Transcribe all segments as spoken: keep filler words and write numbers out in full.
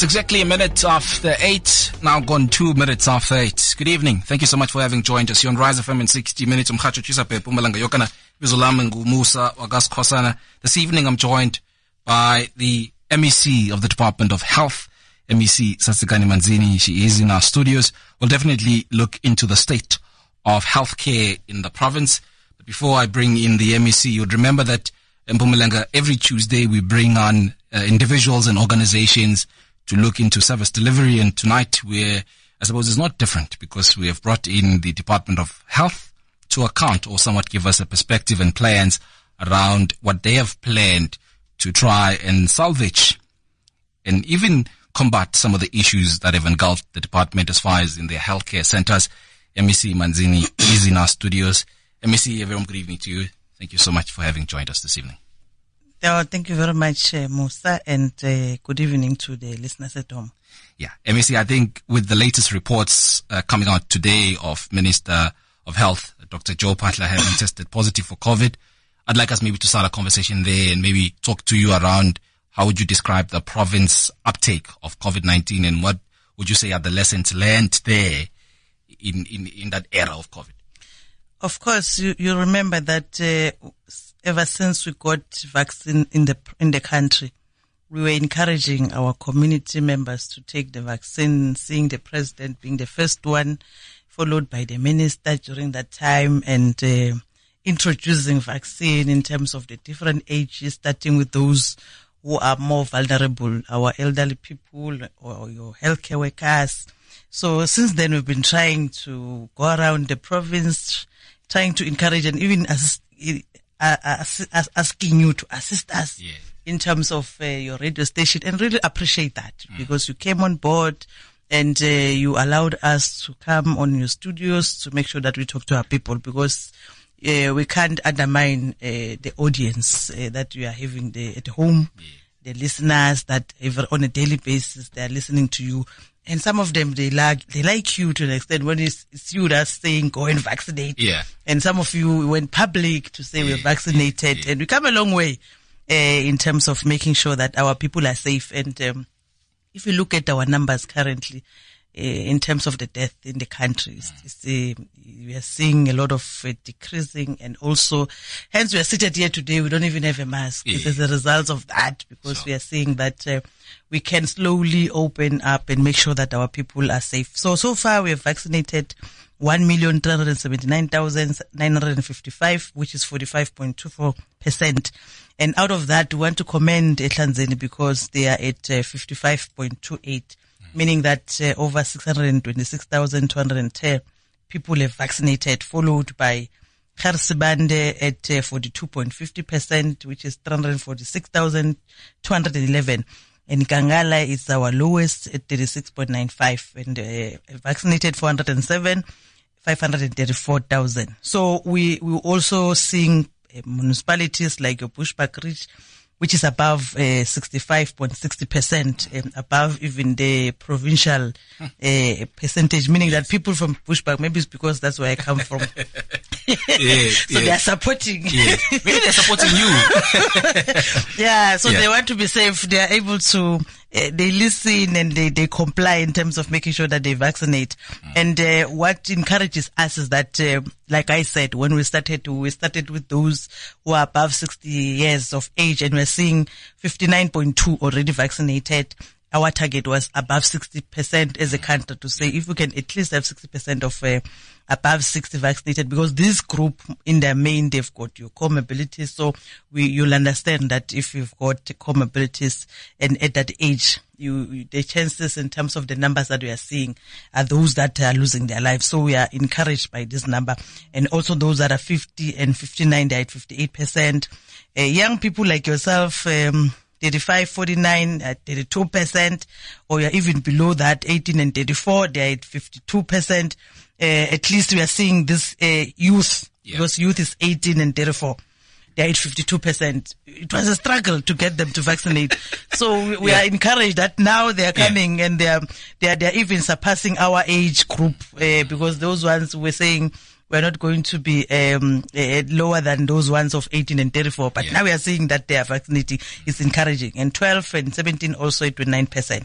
It's exactly a minute after eight. Now gone two minutes after eight. Good evening. Thank you so much for having joined us here on Rise F M in sixty minutes. This evening I'm joined by the M E C of the Department of Health, M E C Satsikani Manzini. She is in our studios. We'll definitely look into the state of healthcare in the province. But before I bring in the M E C, you'd remember that in Mpumalanga, every Tuesday we bring on uh, individuals and organizations to look into service delivery. And tonight we're, I suppose it's not different because we have brought in the Department of Health to account or somewhat give us a perspective and plans around what they have planned to try and salvage and even combat some of the issues that have engulfed the department as far as in their healthcare centers. M E C Manzini is in our studios. M E C, a very good evening to you. Thank you so much for having joined us this evening. Oh, thank you very much, uh, Musa, and uh, good evening to the listeners at home. Yeah, M E C, I think with the latest reports uh, coming out today of Minister of Health, Doctor Joe Phaahla, having tested positive for COVID, I'd like us maybe to start a conversation there and maybe talk to you around how would you describe the province uptake of COVID nineteen and what would you say are the lessons learned there in, in, in that era of COVID? Of course, you, you remember that uh, ever since we got vaccine in the in the country, we were encouraging our community members to take the vaccine, seeing the president being the first one, followed by the minister during that time, and uh, introducing vaccine in terms of the different ages, starting with those who are more vulnerable, our elderly people or your healthcare workers. So since then, we've been trying to go around the province, trying to encourage and even assist, uh, assist, asking you to assist us yeah. in terms of uh, your radio station, and really appreciate that mm. because you came on board and uh, you allowed us to come on your studios to make sure that we talk to our people, because uh, we can't undermine uh, the audience uh, that you are having the, at home, yeah. the listeners that ever, on a daily basis they are listening to you. And some of them, they like, they like you to an extent when it's, it's you that's saying, go and vaccinate. Yeah. And some of you went public to say yeah. we're vaccinated. Yeah. And we come a long way, uh, in terms of making sure that our people are safe. And, um, if you look at our numbers currently, uh, in terms of the death in the country, it's, it's, uh, we are seeing a lot of uh, decreasing, and also, hence we are seated here today. We don't even have a mask. Yeah. It's as a result of that, because so. we are seeing that, uh, we can slowly open up and make sure that our people are safe. So, so far we have vaccinated one million three hundred seventy-nine thousand nine hundred fifty-five, which is forty-five point two four percent. And out of that, we want to commend Ehlanzeni because they are at uh, fifty-five point two eight, mm. meaning that uh, over six hundred twenty-six thousand two hundred ten people have vaccinated, followed by Kharsibande at uh, forty-two point five zero percent, which is three hundred forty-six thousand two hundred eleven. And Kangala is our lowest at thirty-six point nine five, and uh, vaccinated four hundred seven, five hundred thirty-four thousand. So we, we also seeing uh, municipalities like your Bushbuck Ridge, which is above uh, sixty-five point six zero percent, um, above even the provincial uh, percentage, meaning yes. that people from Bushbuck, maybe it's because that's where I come from. yeah, so yeah. they are supporting. Yeah. Maybe they're supporting you. yeah, so yeah. they want to be safe. They are able to, uh, they listen and they, they comply in terms of making sure that they vaccinate. Mm. And uh, what encourages us is that, uh, like I said, when we started, we started with those who are above sixty years of age, and we're seeing fifty-nine point two already vaccinated. Our target was above sixty percent as a country, to say if we can at least have sixty percent of uh, above sixty vaccinated, because this group in their main, they've got your comorbidities. So we, you'll understand that if you've got comorbidities and at that age, you, the chances in terms of the numbers that we are seeing are those that are losing their lives. So we are encouraged by this number. And also those that are fifty and fifty-nine, they're at fifty-eight percent. Uh, young people like yourself, um, thirty-five, forty-nine at thirty-two percent, or you're even below that, eighteen and thirty-four, they're at fifty-two percent. Uh, at least we are seeing this uh, youth, yeah. because youth is eighteen and thirty-four. They're at fifty-two percent. It was a struggle to get them to vaccinate. So we, we yeah. are encouraged that now they are coming yeah. and they are, they are, they are even surpassing our age group, uh, because those ones were saying we're not going to be um, uh, lower than those ones of eighteen and thirty-four. But yeah. now we are seeing that they are vaccinating. It's encouraging. And twelve and seventeen also at twenty-nine percent.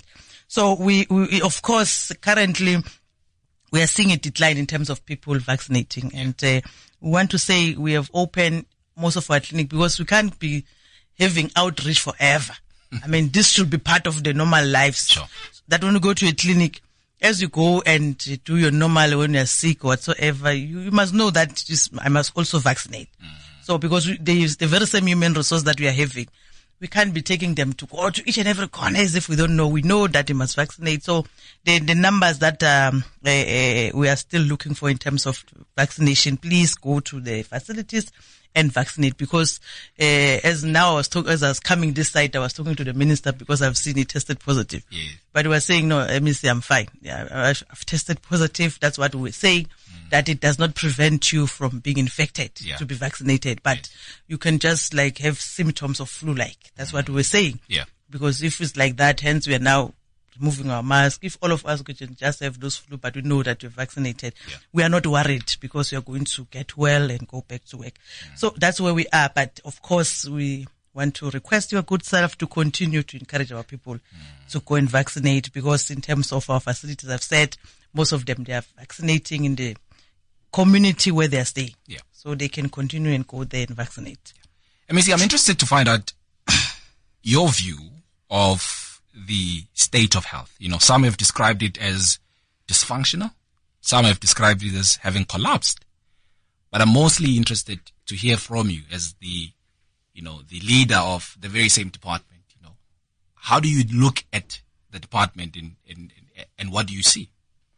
So we, we, of course, currently we are seeing a decline in terms of people vaccinating. And uh, we want to say we have opened most of our clinic because we can't be having outreach forever. I mean, this should be part of the normal lives. Sure. That when you go to a clinic, as you go and do your normal when you're sick or whatsoever, you, you must know that this, I must also vaccinate. Mm. So because we, there is the very same human resource that we are having, we can't be taking them to go to each and every corner as if we don't know. We know that they must vaccinate. So the, the numbers that um, uh, uh, we are still looking for in terms of vaccination, please go to the facilities and vaccinate, because uh, as now I was talk, as I was coming this side, I was talking to the minister because I've seen he tested positive. Yeah. But we were saying, no, let me say I'm fine. Yeah, I've, I've tested positive. That's what we were saying, mm. that it does not prevent you from being infected yeah. to be vaccinated, but yes. you can just like have symptoms of flu-like. That's mm. what we were saying. Yeah. Because if it's like that, hence we are now removing our mask. If all of us could just have those flu, but we know that you're vaccinated, yeah. we are not worried because we are going to get well and go back to work. Mm. So that's where we are. But of course, we want to request your good self to continue to encourage our people mm. to go and vaccinate, because in terms of our facilities, I've said most of them, they are vaccinating in the community where they are staying. Yeah. So they can continue and go there and vaccinate. M E C, I'm interested to find out your view of the state of health. You know, some have described it as dysfunctional. Some have described it as having collapsed. But I'm mostly interested to hear from you as the, you know, the leader of the very same department. You know, how do you look at the department in, in, in and what do you see?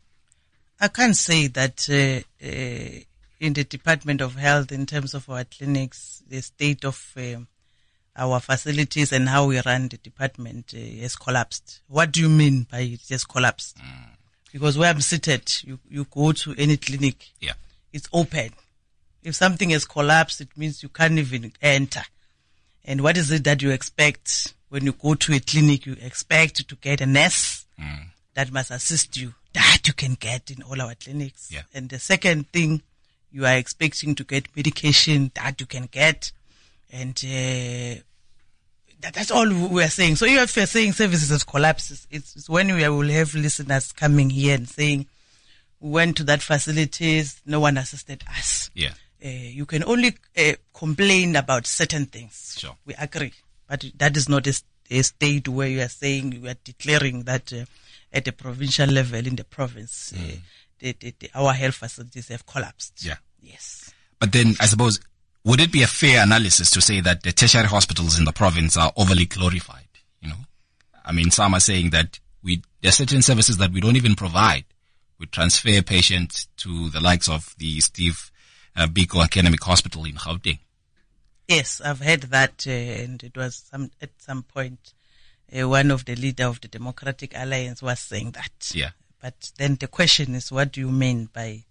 I can't say that uh, uh, in the Department of Health, in terms of our clinics, the state of uh, our facilities and how we run the department uh, has collapsed. What do you mean by it has collapsed? Mm. Because where I'm seated, you, you go to any clinic, yeah. it's open. If something has collapsed, it means you can't even enter. And what is it that you expect when you go to a clinic? You expect to get a nurse mm. that must assist you. That you can get in all our clinics. Yeah. And the second thing, you are expecting to get medication that you can get. And uh, that, that's all we are saying. So if you're saying services has collapsed, it's, it's when we will have listeners coming here and saying, we went to that facilities, no one assisted us. Yeah. Uh, you can only uh, complain about certain things. Sure. We agree. But that is not a, a state where you are saying, you are declaring that uh, at the provincial level in the province, mm. uh, the, the, the, our health facilities have collapsed. Yeah. Yes. But then I suppose, would it be a fair analysis to say that the tertiary hospitals in the province are overly glorified? You know, I mean, some are saying that we, there are certain services that we don't even provide. We transfer patients to the likes of the Steve uh, Biko Academic Hospital in Gauteng. Yes, I've heard that, uh, and it was some, at some point, uh, one of the leader of the Democratic Alliance was saying that. Yeah. But then the question is, what do you mean by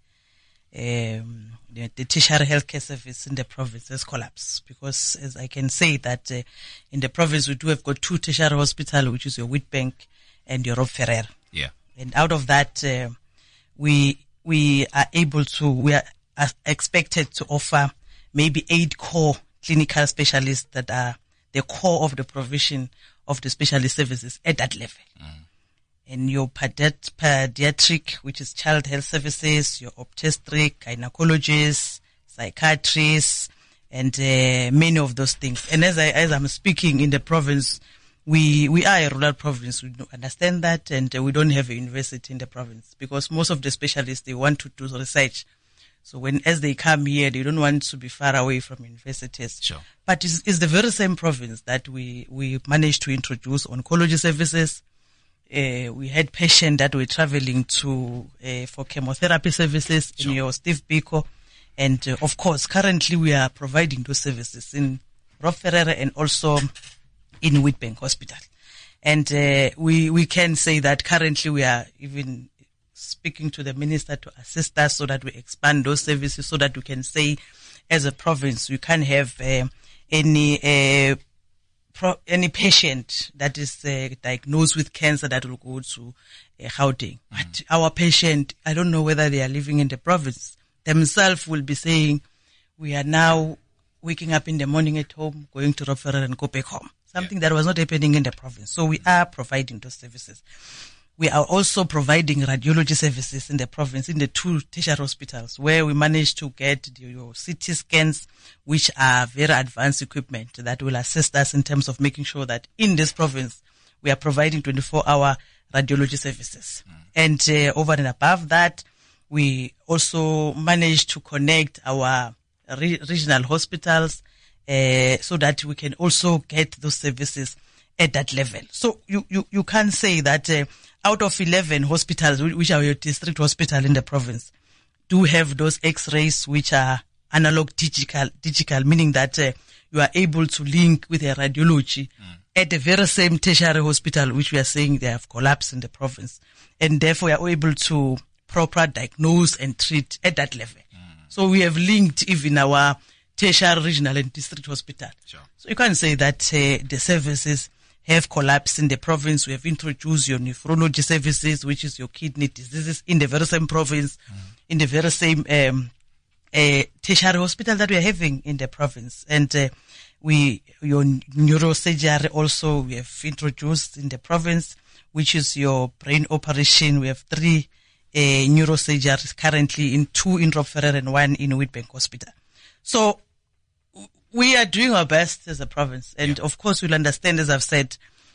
um, the, the tertiary healthcare service in the province has collapsed? Because as I can say that uh, in the province we do have got two tertiary hospitals, which is your Witbank and your Rob Ferrer. Yeah. And out of that, uh, we we are able to, we are, are expected to offer maybe eight core clinical specialists that are the core of the provision of the specialist services at that level. Mm. And your pediat- pediatric, which is child health services, your obstetric, gynecologists, psychiatrists, and uh, many of those things. And as I, as I'm speaking in the province, we, we are a rural province. We understand that, and uh, we don't have a university in the province because most of the specialists, they want to do research. So when, as they come here, they don't want to be far away from universities. Sure. But it's, it's the very same province that we, we managed to introduce oncology services. Uh, we had patients that were traveling to, uh, for chemotherapy services sure. in your Steve Biko. And, uh, of course, currently we are providing those services in Rob Ferrer and also in Witbank Hospital. And, uh, we, we can say that currently we are even speaking to the minister to assist us so that we expand those services so that we can say as a province, we can't have, uh, any, uh, Pro, any patient that is uh, diagnosed with cancer that will go to uh, Gauteng. Mm-hmm. But our patient, I don't know whether they are living in the province, themselves will be saying, we are now waking up in the morning at home, going to Rob Ferrer and go back home. something yeah. that was not happening in the province. So we are providing those services. We are also providing radiology services in the province, in the two tertiary hospitals, where we managed to get the, your C T scans, which are very advanced equipment that will assist us in terms of making sure that in this province, we are providing twenty-four hour radiology services. Mm. And uh, over and above that, we also managed to connect our re- regional hospitals uh, so that we can also get those services at that level. So you, you, you can say that uh, out of eleven hospitals, which are your district hospital in the province, do have those x-rays which are analog digital, digital, meaning that uh, you are able to link with a radiology mm. at the very same tertiary hospital, which we are saying they have collapsed in the province. And therefore we are able to proper diagnose and treat at that level. Mm. So we have linked even our tertiary, regional and district hospital. Sure. So you can say that uh, the services have collapsed in the province. We have introduced your nephrology services, which is your kidney diseases, in the very same province, mm. in the very same um, uh, tertiary hospital that we are having in the province. And uh, we, your neurosurgery also we have introduced in the province, which is your brain operation. We have three uh, neurosurgeries currently, in two in Rob Ferrer and one in Witbank Hospital. So we are doing our best as a province. And yeah. of course, we'll understand, as I've said,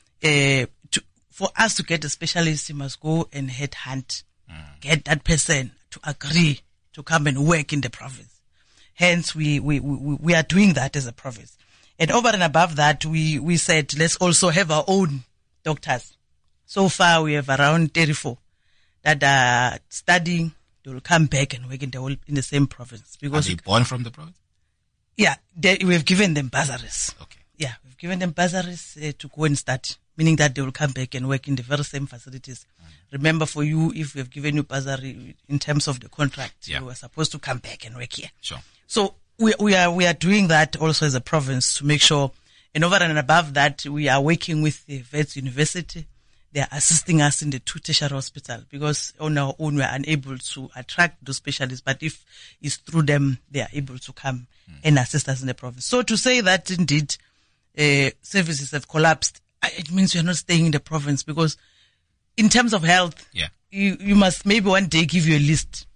uh, to, for us to get a specialist, you must go and headhunt, mm. get that person to agree to come and work in the province. Hence, we, we, we, we are doing that as a province. And over and above that, we, we said, let's also have our own doctors. So far, we have around thirty-four that are studying. They will come back and work in the whole, in the same province. Because are they born from the province? Yeah, they, we have given them bursaries. Okay. Yeah, we've given them bursaries uh, to go and start, meaning that they will come back and work in the very same facilities. Mm. Remember, for you, if we have given you bursary in terms of the contract, yeah. you were supposed to come back and work here. Sure. So we we are we are doing that also as a province to make sure. And over and above that, we are working with the Vets University. They are assisting us in the two tertiary hospital, because on our own we are unable to attract those specialists. But if it's through them, they are able to come mm. and assist us in the province. So to say that indeed uh, services have collapsed, it means we are not staying in the province, because in terms of health, yeah. you, you must maybe one day give you a list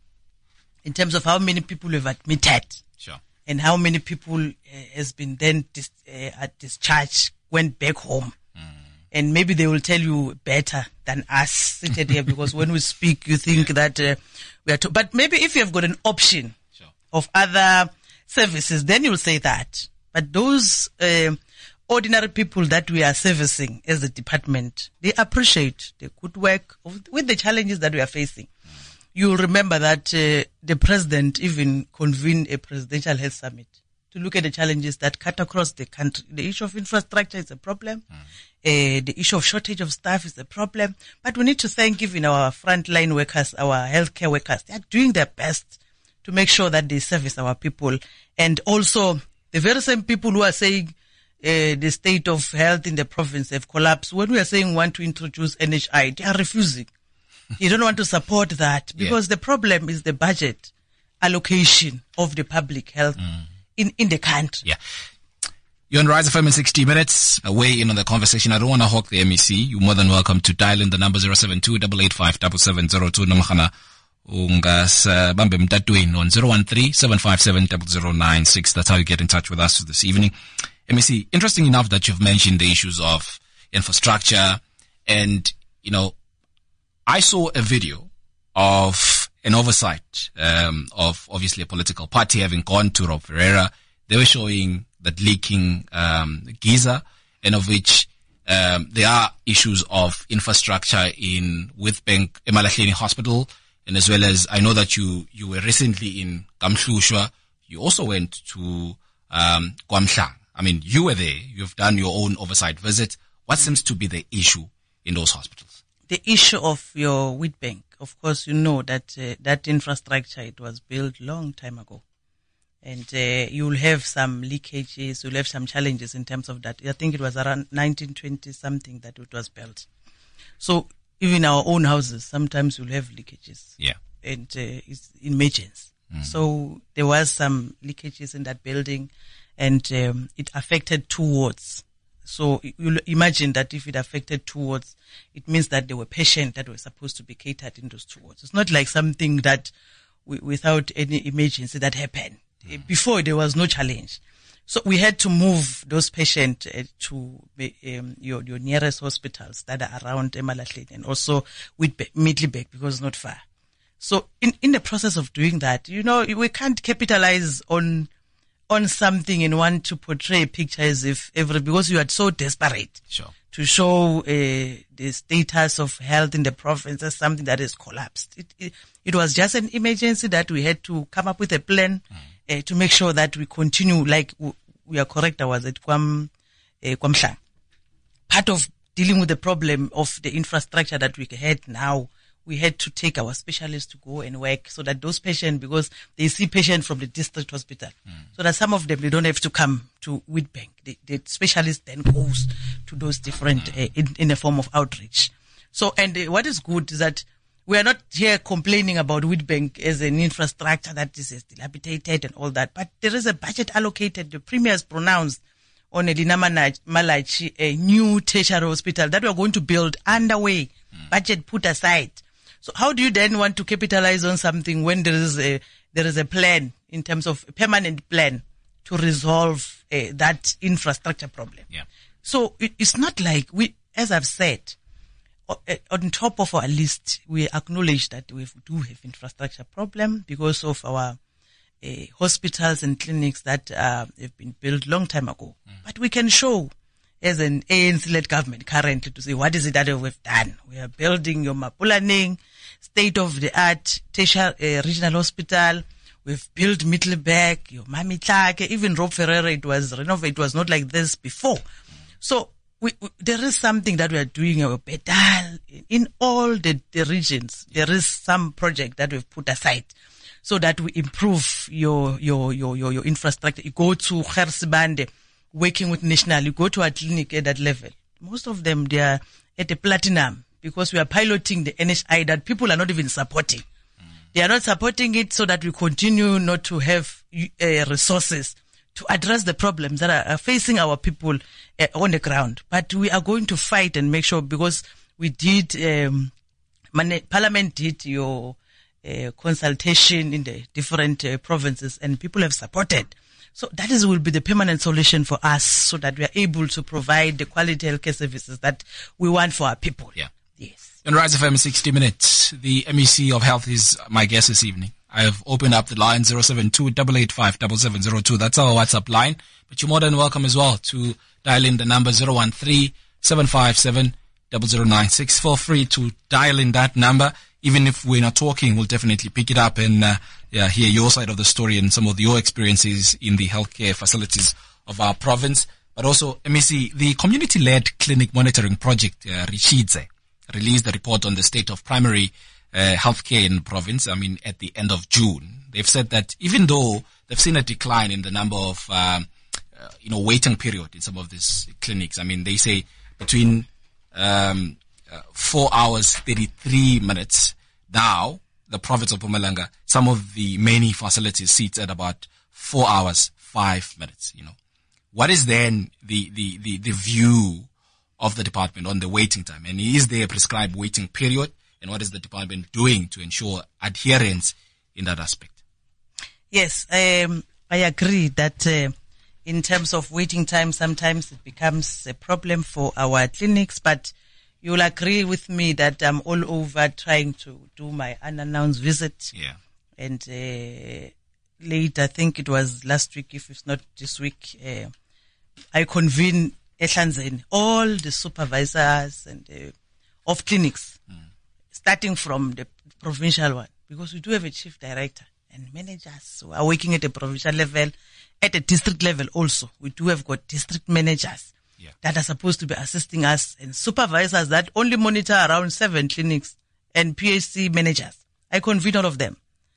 in terms of how many people we've admitted. Sure. And how many people uh, has been then dis- uh, at discharge, went back home. Mm. And maybe they will tell you better than us seated here, because when we speak, you think yeah. that uh, we are. To- but maybe if you have got an option sure. of other services, then you'll say that. But those uh, ordinary people that we are servicing as a department, they appreciate the good work of, with the challenges that we are facing. Mm. You'll remember that uh, the president even convened a presidential health summit to look at the challenges that cut across the country. The issue of infrastructure is a problem. Mm. Uh, the issue of shortage of staff is a problem. But we need to thank even our frontline workers, our healthcare workers. They are doing their best to make sure that they service our people. And also, the very same people who are saying uh, the state of health in the province have collapsed, when we are saying we want to introduce N H I, they are refusing. You don't want to support that, because yeah. the problem is the budget allocation of the public health mm. in, in the country. Yeah. You're on Rise F M in sixty minutes. Away in on the conversation. I don't want to hawk the M E C. You're more than welcome to dial in the number zero seven two, eight eight five, seven seven zero two. Namkhana ungas bambe mtatwin on zero one three, seven five seven, zero zero nine six. That's how you get in touch with us this evening. M E C, interesting enough that you've mentioned the issues of infrastructure, and, you know, I saw a video of an oversight um, of obviously a political party having gone to Rob Ferreira. They were showing that leaking um, Giza, and of which um, there are issues of infrastructure in Witbank Emalahleni Hospital, and as well as I know that you you were recently in Kamhlushwa. You also went to um, KwaMhlang. I mean, you were there. You've done your own oversight visit. What seems to be the issue in those hospitals? The issue of your Witbank, of course, you know that uh, that infrastructure, it was built long time ago. And uh, you'll have some leakages, you'll have some challenges in terms of that. I think it was around nineteen twenty something that it was built. So even our own houses, sometimes you'll have leakages. Yeah. And uh, it's emergency. Mm. So there was some leakages in that building, and um, it affected two wards. So you'll imagine that if it affected two wards, it means that there were patients that were supposed to be catered in those two wards. It's not like something that w- without any emergency that happened. Mm. Before, there was no challenge. So we had to move those patients uh, to um, your, your nearest hospitals that are around Emalahleni and also with Middelburg because it's not far. So in, in the process of doing that, you know, we can't capitalize on on something and want to portray a picture as if every, because you are so desperate sure. to show uh, the status of health in the province as something that has collapsed. It, it, it was just an emergency that we had to come up with a plan mm. uh, to make sure that we continue, like w- we are correct, I was at Kwam, uh, Kwamhlang. Part of dealing with the problem of the infrastructure that we had now, we had to take our specialists to go and work so that those patients, because they see patients from the district hospital, mm. so that some of them, they don't have to come to Witbank. The, the specialist then goes to those different, mm. uh, in, in a form of outreach. So, and uh, what is good is that we are not here complaining about Witbank as an infrastructure that is dilapidated and all that, but there is a budget allocated. The Premier has pronounced on Elina Malachi, a new tertiary hospital that we are going to build underway, mm. budget put aside. So how do you then want to capitalize on something when there is a, there is a plan in terms of a permanent plan to resolve uh, that infrastructure problem? Yeah. So it, it's not like we, as I've said, on top of our list, we acknowledge that we do have infrastructure problem because of our uh, hospitals and clinics that uh, have been built long time ago. Mm. But we can show as an A N C-led government currently to say, what is it that we've done? We are building your Mapulaning state-of-the-art tertiary uh, regional hospital. We've built Middelburg, your Mamitlake, even Rob Ferreira, it was renovated. It was not like this before. So we, we, there is something that we are doing our better in all the, the regions. There is some project that we've put aside so that we improve your, your, your, your, your infrastructure. You go to Gersibande, working with National, you go to a clinic at that level. Most of them, they are at a platinum because we are piloting the N H I that people are not even supporting. Mm. They are not supporting it so that we continue not to have uh, resources to address the problems that are, are facing our people uh, on the ground. But we are going to fight and make sure, because we did, um, Parliament did your uh, consultation in the different uh, provinces and people have supported. So that is will be the permanent solution for us so that we are able to provide the quality healthcare services that we want for our people. Yeah. Yes. On Rise F M sixty minutes, the M E C of Health is my guest this evening. I have opened up the line zero seven two, eight eight five, seven seven zero two. That's our WhatsApp line. But you're more than welcome as well to dial in the number zero one three, seven five seven, zero zero nine six. Feel free to dial in that number. Even if we're not talking, we'll definitely pick it up and uh, yeah, hear your side of the story and some of your experiences in the healthcare facilities of our province. But also, M E C, the community-led clinic monitoring project, uh, Richidze, released a report on the state of primary uh, healthcare in the province, I mean, at the end of June. They've said that even though they've seen a decline in the number of, um, uh, you know, waiting period in some of these clinics, I mean, they say between um, uh, four hours, thirty-three minutes. Now, the province of Mpumalanga, some of the many facilities sit at about four hours, five minutes, you know. What is then the, the, the, the view of the department on the waiting time? And is there a prescribed waiting period? And what is the department doing to ensure adherence in that aspect? Yes, um, I agree that uh, in terms of waiting time, sometimes it becomes a problem for our clinics, but you'll agree with me that I'm all over trying to do my unannounced visit. Yeah. And uh, late, I think it was last week, if it's not this week, uh, I convened Ehlanzeni, all the supervisors and uh, of clinics, mm. starting from the provincial one, because we do have a chief director and managers who are working at the provincial level, at the district level also. We do have got district managers. Yeah. That are supposed to be assisting us, and supervisors that only monitor around seven clinics, and P H C managers. I convene all of them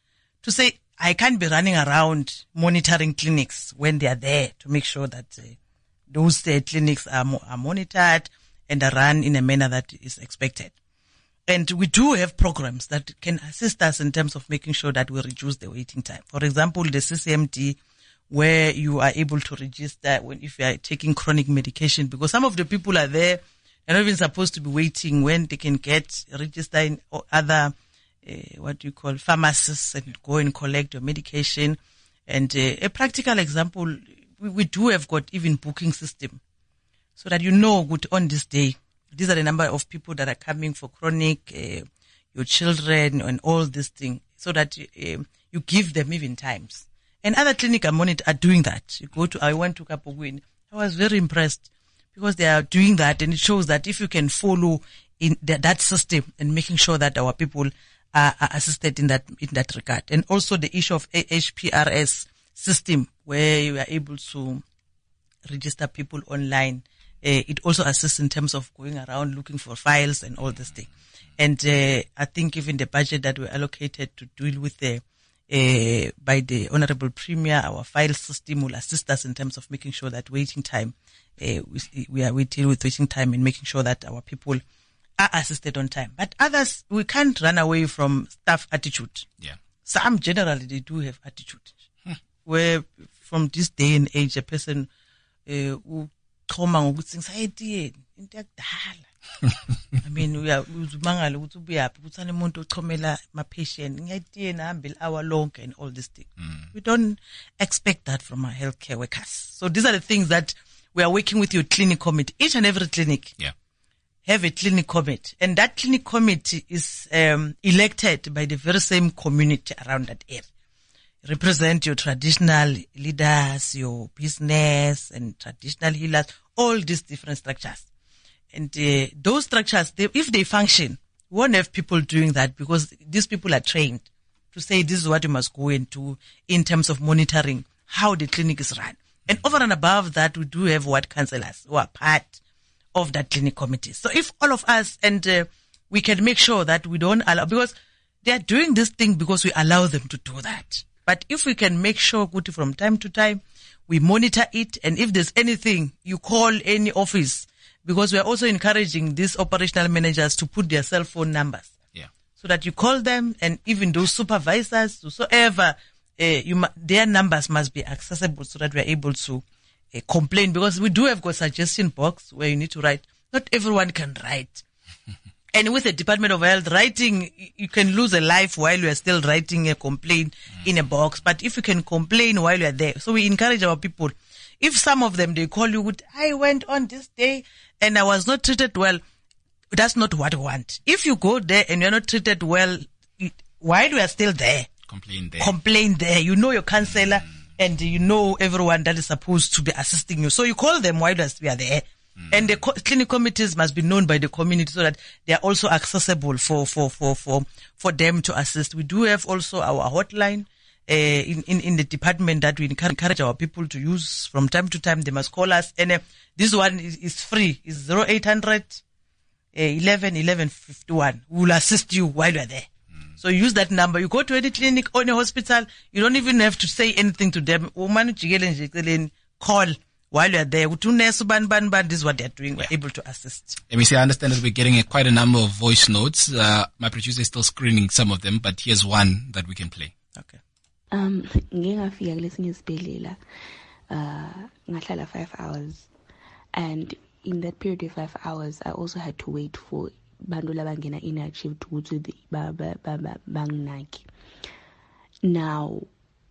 to say I can't be running around monitoring clinics when they are there to make sure that uh, those uh, clinics are, mo- are monitored and are run in a manner that is expected. And we do have programs that can assist us in terms of making sure that we reduce the waiting time. For example, the C C M D where you are able to register when if you are taking chronic medication, because some of the people are there, they're not even supposed to be waiting when they can get registered in other, uh, what do you call, pharmacists, and go and collect your medication. And uh, a practical example, we, we do have got even booking system, so that you know, good, on this day, these are the number of people that are coming for chronic, uh, your children and all this thing, so that uh, you give them even times. And other clinic are monitor are doing that. You go to, I went to Kapogwin. I was very impressed because they are doing that, and it shows that if you can follow in the, that system and making sure that our people are, are assisted in that, in that regard. And also the issue of H P R S system, where you are able to register people online. Uh, it also assists in terms of going around looking for files and all this thing. And uh, I think even the budget that we allocated to deal with the uh, by the Honorable Premier, our file system will assist us in terms of making sure that waiting time, uh, we, we are we deal with waiting time and making sure that our people are assisted on time. But others, we can't run away from staff attitude. Yeah. Some generally they do have attitude, hmm. where from this day and age a person uh, who anxiety into yakudala. I mean, we are uzumangala ukuthi ubuyaphi kuthana umuntu ochomela ma patient ngiyatiye nahambile hour long and all this thing. Mm. We don't expect that from our healthcare workers. So these are the things that we are working with your clinic committee. Each and every clinic yeah. have a clinic committee, and that clinic committee is um, elected by the very same community around that area. Represent your traditional leaders, your business and traditional healers, all these different structures. And uh, those structures, they, if they function, we won't have people doing that, because these people are trained to say this is what you must go into in terms of monitoring how the clinic is run. And over and above that, we do have ward councillors who are part of that clinic committee. So if all of us, and uh, we can make sure that we don't allow, because they are doing this thing because we allow them to do that. But if we can make sure from time to time, we monitor it, and if there's anything, you call any office, because we are also encouraging these operational managers to put their cell phone numbers. Yeah. So that you call them, and even those supervisors, whosoever, uh, you mu- their numbers must be accessible, so that we are able to uh, complain, because we do have got suggestion box where you need to write. Not everyone can write. And with the Department of Health, writing, you can lose a life while you are still writing a complaint mm. in a box. But if you can complain while you are there. So we encourage our people. If some of them, they call you with, I went on this day and I was not treated well, that's not what we want. If you go there and you're not treated well, while you are still there, complain there. Complain there. You know your counselor mm. and you know everyone that is supposed to be assisting you. So you call them while you are there. Mm. And the co- clinic committees must be known by the community, so that they are also accessible for, for, for, for, for them to assist. We do have also our hotline, uh, in, in, in the department that we encourage our people to use from time to time. They must call us. And uh, this one is, is free. It's zero eight hundred, eleven, eleven fifty-one. We will assist you while you are there. Mm. So use that number. You go to any clinic or any hospital, you don't even have to say anything to them. Call. While you are there, this is what they are doing. We're yeah. able to assist. Let me say, I understand that we're getting a, quite a number of voice notes. Uh, my producer is still screening some of them, but here's one that we can play. Okay. Um, ngingafika kulesinye isibhedlela uh ngahlala five hours, and in that period of five hours I also had to wait for bantu labangena inactive ukuthi banginaki. Now,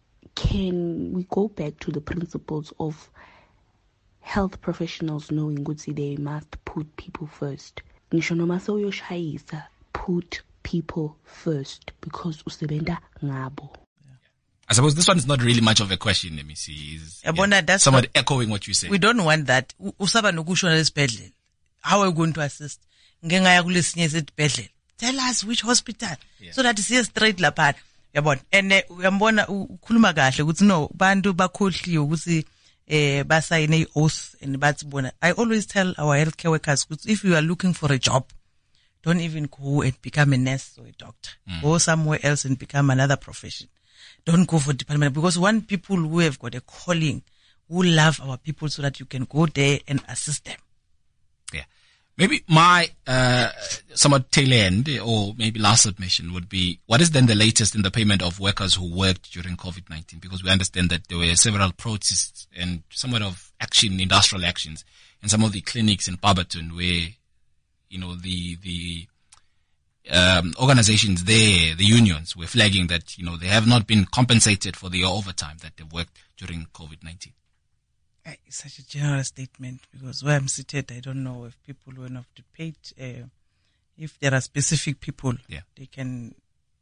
can we go back to the principles of health professionals knowing ukuthi they must put people first? Ngisho noma sewuyoshayisa, put people first, because usebenta ngabo. I suppose this one is not really much of a question. Let me see. Is yeah, that's somewhat not, echoing what you say. We don't want that. Usaba nokusho lesibhedlela. How are we going to assist? Ngengaya kulesinye isibhedlela. Tell us which hospital, yeah. so that it's here straight lapha. Yabona. And uyambona ukhuluma kahle ukuthi no bantu bakhohliwe ukuthi eh basayine oath and batsibona. I always tell our healthcare workers, if you are looking for a job, don't even go and become a nurse or a doctor. Mm. Go somewhere else and become another profession. Don't go for department, because one people who have got a calling, who love our people, so that you can go there and assist them. Yeah. Maybe my uh, somewhat tail end, or maybe last submission would be, what is then the latest in the payment of workers who worked during COVID nineteen? Because we understand that there were several protests and somewhat of action, industrial actions, in some of the clinics in Barberton where, you know, the the um, organizations there, the unions, were flagging that, you know, they have not been compensated for the overtime that they've worked during COVID nineteen. It's such a general statement, because where I'm seated, I don't know if people will not be paid. Uh, if there are specific people, yeah. they can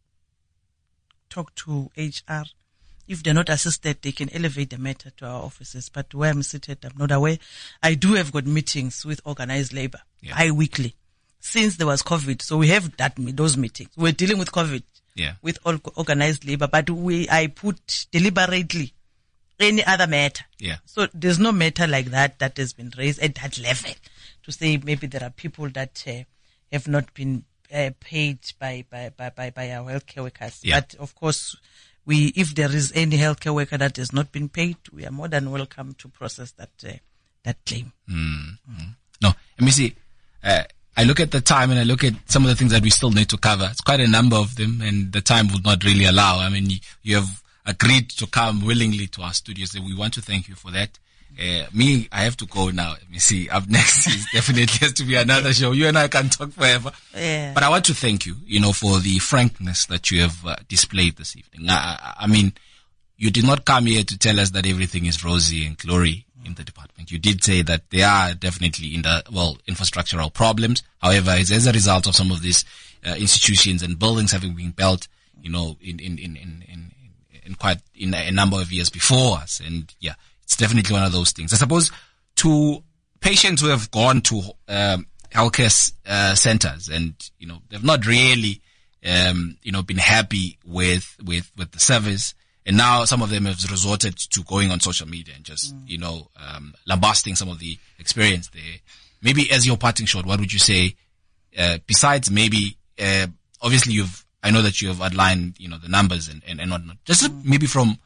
talk to H R. If they're not assisted, they can elevate the matter to our offices. But where I'm seated, I'm not aware. I do have got meetings with organized labor, yeah. bi-weekly, since there was COVID. So we have that those meetings. We're dealing with COVID, yeah. with all organized labor, but we I put deliberately any other matter. Yeah. So there's no matter like that that has been raised at that level to say maybe there are people that uh, have not been uh, paid by, by, by, by, by our healthcare workers. Yeah. But of course, we, if there is any healthcare worker that has not been paid, we are more than welcome to process that, uh, that claim. Mm-hmm. No, let me see. Uh, I look at the time and I look at some of the things that we still need to cover. It's quite a number of them, and the time would not really allow. I mean, you, you have agreed to come willingly to our studios, and we want to thank you for that. Uh, me, I have to go now. Let me see. Up next is definitely has to be another show. You and I can talk forever. Yeah. But I want to thank you, you know, for the frankness that you have uh, displayed this evening. I, I mean, you did not come here to tell us that everything is rosy and glory in the department. You did say that there are definitely in the, well, infrastructural problems. However, it's as a result of some of these uh, institutions and buildings having been built, you know, in, in, in, in, in in quite in a number of years before us. And yeah, it's definitely one of those things. I suppose to patients who have gone to um, healthcare uh, centers and, you know, they've not really, um, you know, been happy with, with, with the service. And now some of them have resorted to going on social media and just, mm. you know, um, lambasting some of the experience there. Maybe as your parting shot, what would you say, uh, besides maybe, uh, obviously you've, I know that you have outlined, you know, the numbers and, and, and whatnot. Just mm. maybe from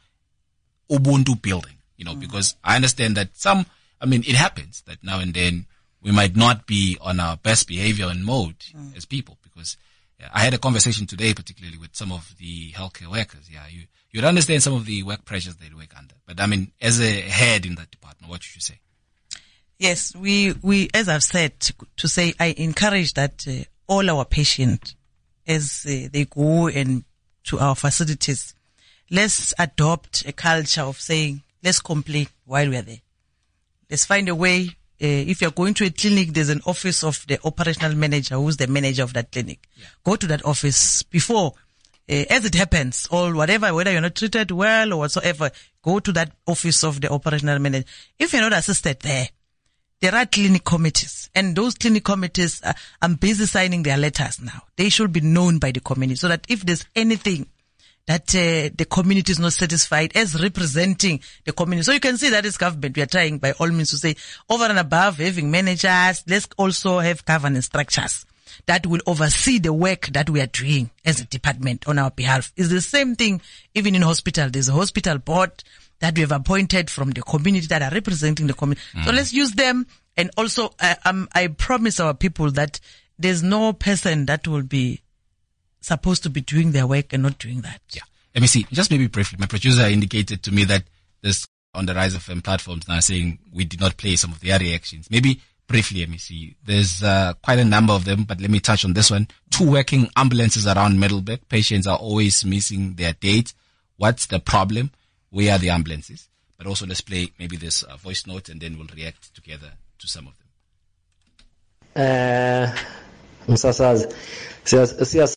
Ubuntu building, you know, mm. because I understand that some, I mean, it happens that now and then we might not be on our best behavior and mode mm. as people, because yeah, I had a conversation today, particularly with some of the healthcare workers. Yeah, you, you'd understand some of the work pressures they work under. But I mean, as a head in that department, what should you say? Yes, we, we, as I've said, to say, I encourage that uh, all our patients, as uh, they go and to our facilities, let's adopt a culture of saying, let's complain while we're there. Let's find a way. Uh, if you're going to a clinic, there's an office of the operational manager, who's the manager of that clinic. Yeah. Go to that office before, uh, as it happens, or whatever, whether you're not treated well or whatsoever, go to that office of the operational manager. If you're not assisted there, there are clinic committees, and those clinic committees, uh, I'm busy signing their letters now. They should be known by the community, so that if there's anything that uh, the community is not satisfied as representing the community. So you can see that as government, we are trying by all means to say, over and above having managers, let's also have governance structures that will oversee the work that we are doing as a department on our behalf. It's the same thing even in hospital. There's a hospital board that we have appointed from the community that are representing the community. Mm. So let's use them. And also, uh, um, I promise our people that there's no person that will be supposed to be doing their work and not doing that. Yeah. Let me see. Just maybe briefly, my producer indicated to me that this on the Rise F M platforms now saying we did not play some of their reactions. Maybe briefly, let me see. There's uh, quite a number of them, but let me touch on this one. Two working ambulances around Middleburg. Patients are always missing their dates. What's the problem? Where are the ambulances? But also let's play maybe this uh, voice note and then we'll react together to some of them. Uh, Msasazi, siyas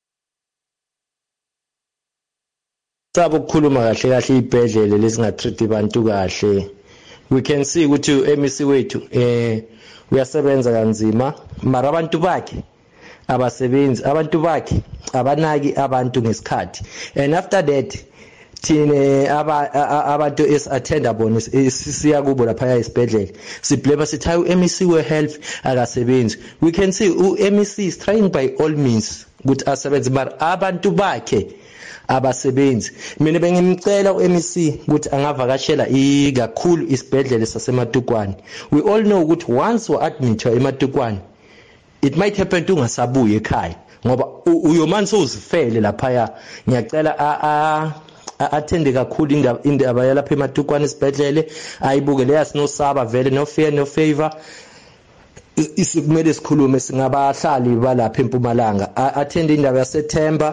sabo kukhuluma kahle kahle ibhedlela lesingatreat abantu kahle. We can see ukuthi M E C wethu eh uyasebenza kanzima mara abantu bakhe abasebenzi abantu bakhe abanaki abantu ngesikhathi, and after that thine abantu esi-attenda bona siya kubo lapha esibhedlela siblema sithi hayi u-M E C we-health akasebenzi. We can see u-M E C is trying by all means ukuthi asebenze mara abantu bakhe abasebenzi. Mina bengimcela u-M E C ukuthi angavakashela ikakhulu isibhedlela saseMatukwane. We all know ukuthi once we admit ematukwane it might happen to ungasabuye ekhaya ngoba uyomani sozifele lapha ngiyacela a attende kakhulu indaba indaba yalapha eMatukwane isibhedlele ayibuke leya sinosaba vele no fear no favor isikumele sikhulume singabahlali balapha eMpumalanga attende indaba yaseThemba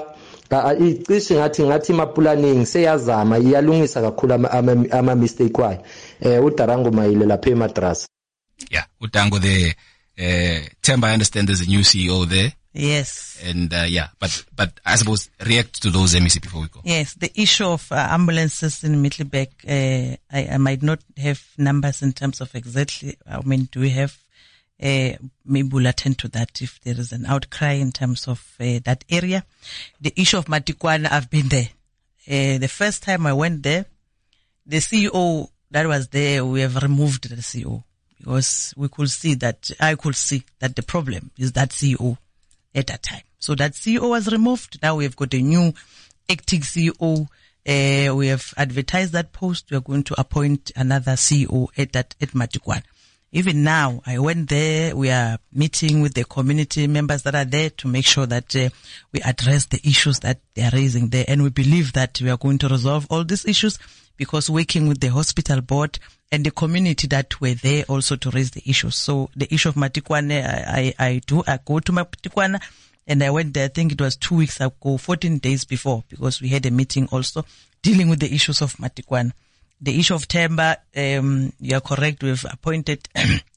icishe ngathi ngathi imaplanning seyazama iyalungisa kakhulu ama ama mistake kwayo eh uDarango Mayile lapha eMadrasa. Yeah, uDango there. Uh, Themba, I understand there's a new C E O there. Yes. And, uh, yeah, but, but I suppose react to those M E C before we go. Yes, the issue of uh, ambulances in Middelburg, uh, I, I might not have numbers in terms of exactly, I mean, do we have, uh, maybe we'll attend to that if there is an outcry in terms of uh, that area. The issue of Matikwana, I've been there. Uh, the first time I went there, the C E O that was there, we have removed the C E O. Because we could see that, I could see that the problem is that C E O at that time. So that C E O was removed. Now we have got a new acting C E O. Uh, we have advertised that post. We are going to appoint another C E O at that, at Matikwane. Even now, I went there. We are meeting with the community members that are there to make sure that uh, we address the issues that they are raising there. And we believe that we are going to resolve all these issues because working with the hospital board and the community that were there also to raise the issues. So the issue of Matikwane, I, I, I do, I go to Matikwane and I went there, I think it was two weeks ago, fourteen days before, because we had a meeting also dealing with the issues of Matikwane. The issue of Themba, um, you are correct, we've appointed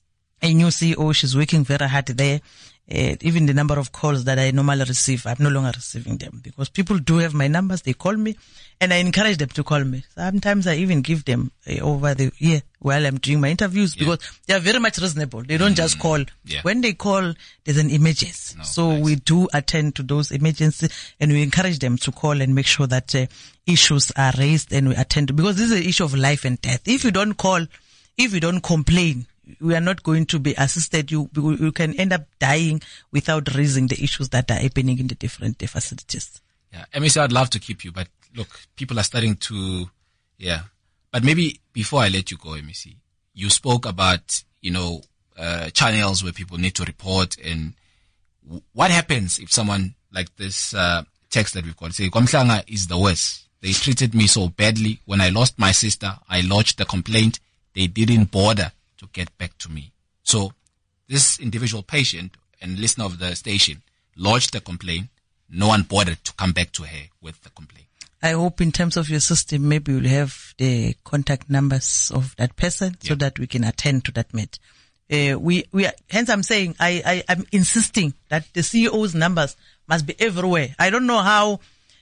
a new C E O. She's working very hard there. Uh, even the number of calls that I normally receive, I'm no longer receiving them because people do have my numbers. They call me and I encourage them to call me. Sometimes I even give them uh, over the year while I'm doing my interviews yeah. because they are very much reasonable. They don't mm, just call. Yeah. When they call, there's an emergency. No, so nice. We do attend to those emergencies and we encourage them to call and make sure that uh, issues are raised and we attend to, because this is an issue of life and death. If you don't call, if you don't complain, we are not going to be assisted. You, you can end up dying without raising the issues that are happening in the different facilities. Yeah, M E C, I'd love to keep you, but look, people are starting to, yeah. But maybe before I let you go, M E C, you spoke about, you know, uh, channels where people need to report, and w- what happens if someone like this, uh, text that we've got, say, Komhlanga is the worst. They treated me so badly. When I lost my sister, I lodged the complaint. They didn't bother to get back to me. So this individual patient and listener of the station lodged the complaint. No one bothered to come back to her with the complaint. I hope in terms of your system, maybe you'll have the contact numbers of that person yep. so that we can attend to that matter. Uh, we, we, are, hence I'm saying, I, I, I'm insisting that the C E O's numbers must be everywhere. I don't know how,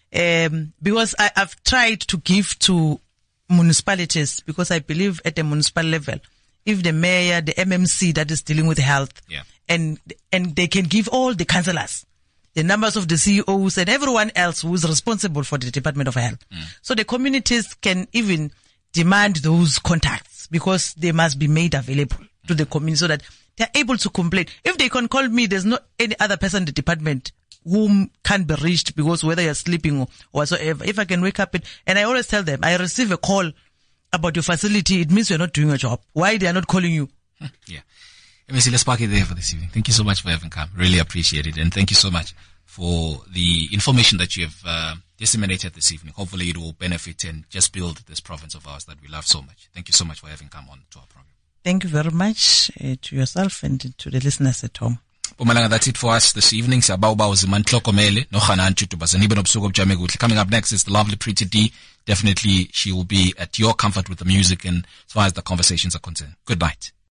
um, because I, I've tried to give to municipalities because I believe at the municipal level, if the mayor, the M M C that is dealing with health, yeah. and and they can give all the councillors the numbers of the C E Os and everyone else who is responsible for the Department of Health. Mm. So the communities can even demand those contacts because they must be made available mm. to the community so that they're able to complain. If they can call me, there's not any other person in the department whom can be reached because whether you're sleeping or whatsoever, if I can wake up it, and I always tell them, I receive a call about your facility, it means you're not doing a job. Why they are not calling you? Yeah. M E C, let's park it there for this evening. Thank you so much for having come. Really appreciate it. And thank you so much for the information that you have uh, disseminated this evening. Hopefully it will benefit and just build this province of ours that we love so much. Thank you so much for having come on to our program. Thank you very much uh, to yourself and to the listeners at home. Pumalanga, that's it for us this evening. Coming up next is the lovely Pretty D. Definitely she will be at your comfort with the music and as far as the conversations are concerned. Good night.